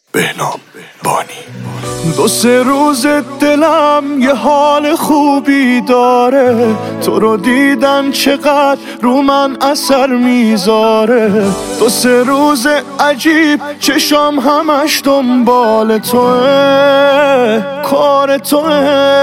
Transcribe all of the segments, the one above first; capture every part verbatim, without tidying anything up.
بهنام بانی. دو سه روز دلم یه حال خوبی داره، تو رو دیدن چقدر رو من اثر میذاره. دو سه روز عجیب چشام همش دنبال توه، کار توه.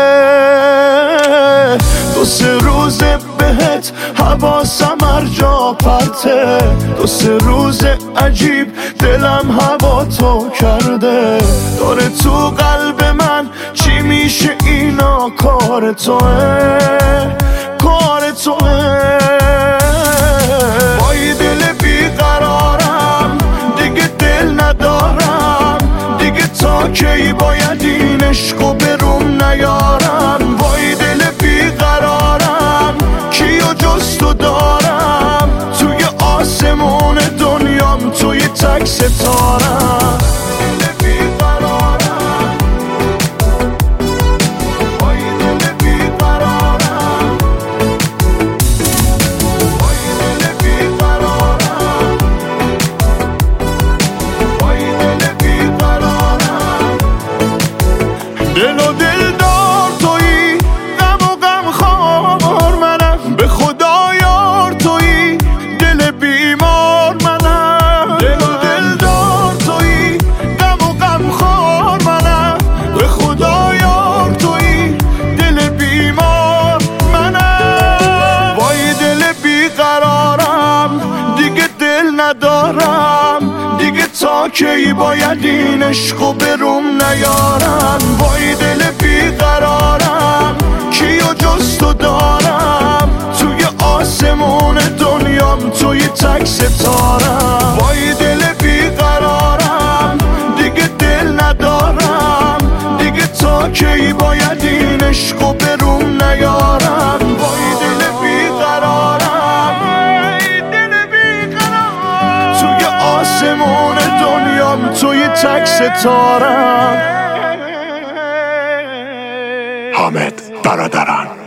دو سه روز بهت حواسم هر جا پرته، دو سه روز عجیب دلم هوا تو کرده. داره تو قلب من چی میشه اینا، کار توه، کار توه. با یه دل بیقرارم دیگه دل ندارم، دیگه تا کی باید این عشقو بروم نیارم. با یه دل بیقرارم کیو جز تو دارم، توی آسمون دنیام توی تک ستارم. دل و دل دار تویی، غم و غم خوار منم، به خدا یار تویی، دل بیمار منم. دل و دل دار تویی، غم و غم خوار منم، به خدا یار تویی، دل بیمار منم. با یه دل بیقرارم دیگه دل ندارم، دیگه تا کی باید این عشقو بروم نیارم. با یه دل بیقرارم کیو جز تو دارم، توی آسمون دنیام توی تک ستارم. با یه دل بیقرارم دیگه دل ندارم، دیگه تا کی باید این عشقو بروم نیارم. با یه دل بیقرارم توی آسمون دنیام توی تک ستارم. حامد برادران.